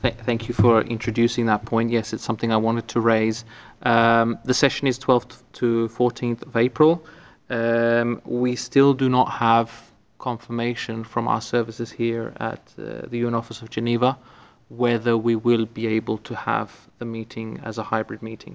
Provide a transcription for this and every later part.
Thank you for introducing that point. Yes, it's something I wanted to raise. The session is 12th to 14th of April. We still do not have confirmation from our services here at the UN Office of Geneva whether we will be able to have the meeting as a hybrid meeting.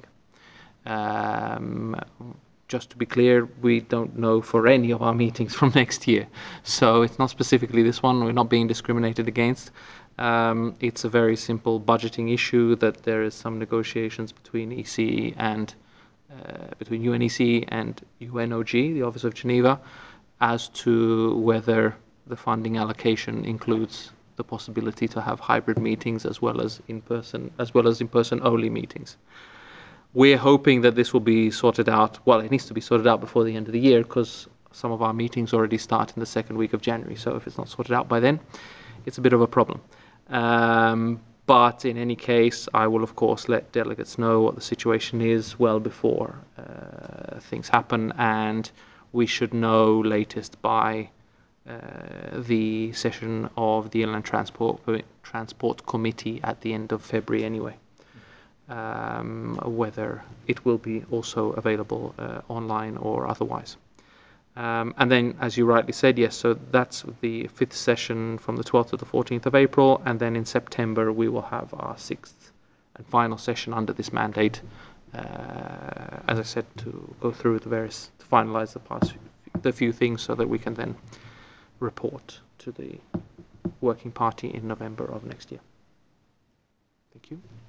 Just to be clear, we don't know for any of our meetings from next year. So it's not specifically this one. We're not being discriminated against. It's a very simple budgeting issue that there is some negotiations between EC and between UNEC and UNOG, the Office of Geneva, as to whether the funding allocation includes the possibility to have hybrid meetings as well as in person only meetings. We're hoping that this will be sorted out. Well, it needs to be sorted out before the end of the year because some of our meetings already start in the second week of January. So if it's not sorted out by then, it's a bit of a problem. But in any case, I will, of course, let delegates know what the situation is well before things happen, and we should know latest by the session of the Inland Transport Committee at the end of February anyway. Whether it will be also available online or otherwise. And then, as you rightly said, yes, so that's the 5th session from the 12th to the 14th of April, and then in September we will have our 6th and final session under this mandate, as I said, to go through the various, to finalise the few things so that we can then report to the Working Party in November of next year. Thank you.